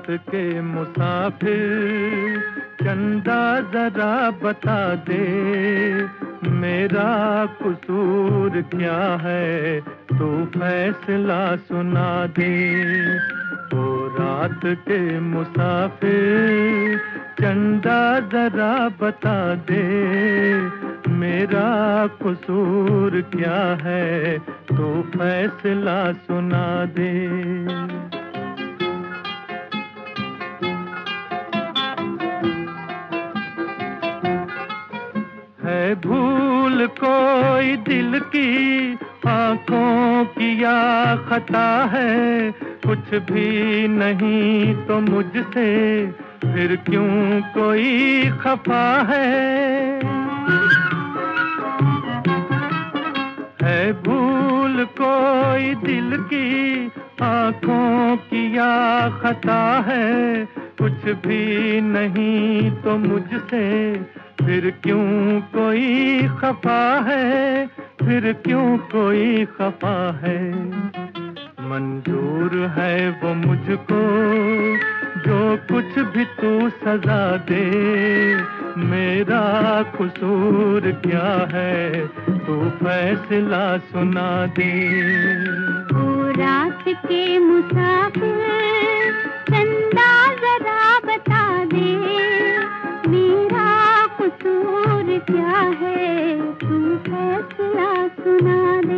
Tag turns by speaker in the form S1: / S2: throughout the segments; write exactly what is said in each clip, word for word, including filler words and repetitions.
S1: के मुसाफिर चंदा जरा बता दे, मेरा कसूर क्या है तू फैसला सुना दे। ओ रात के मुसाफिर चंदा जरा बता दे, मेरा कसूर क्या है तू फैसला सुना दे। है भूल कोई दिल की आंखों की या खता है, कुछ भी नहीं तो मुझसे फिर क्यों कोई खफा है। है भूल कोई दिल की आंखों की या खता है, कुछ भी नहीं तो मुझसे फिर क्यों कोई खफा है, फिर क्यों कोई खफा है। मंजूर है वो मुझको जो कुछ भी तू सजा दे, मेरा कसूर क्या है तू फैसला सुना दे।
S2: ओ रात के मुसाफिर चंदा जरा बता दे, मेरा कसूर क्या है तू फैसला सुना दे।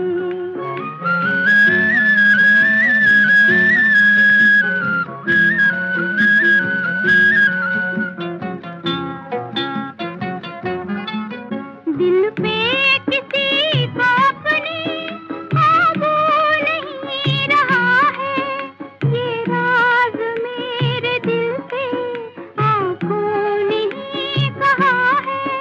S2: दिल पे किसी को अपनी काबू नहीं रहा है, ये राज मेरे दिल से आंखों ने ही कहा है।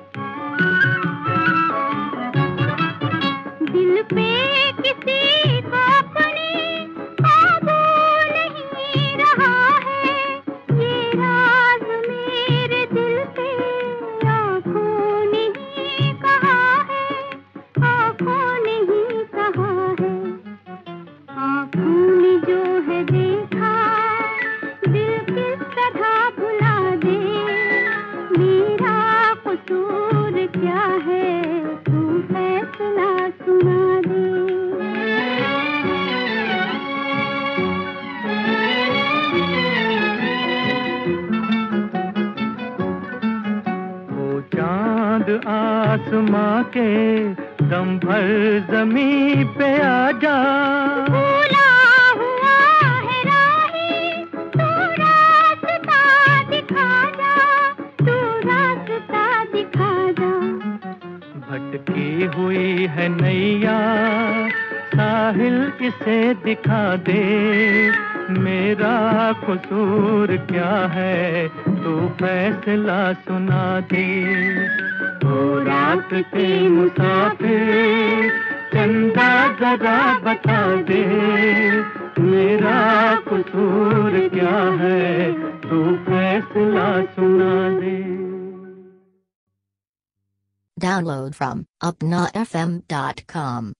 S2: दिल पे किसी को अपनी काबू नहीं रहा है, ये राज मेरे दिल से आंखों ने ही कहा है, आंखों ने ही कहा है। आंखों ने जो है देखा दिल किस तरह भुला दे, मेरा कसूर क्या है तू फैसला सुना दे।
S1: ओ चांद आसमां के दम भर जमीन पे आ जा,
S2: भूला हुआ है राही तू रास्ता दिखा जा, तू रास्ता दिखा जा।
S1: भटकी हुई है नैया साहिल इसे दिखा दे, मेरा कसूर क्या है तू फैसला सुना दे। ओ रात के मुसाफिर चंदा जरा बता दे, मेरा कसूर क्या है तू फैसला सुना दे।
S3: Download from upnafm dot com.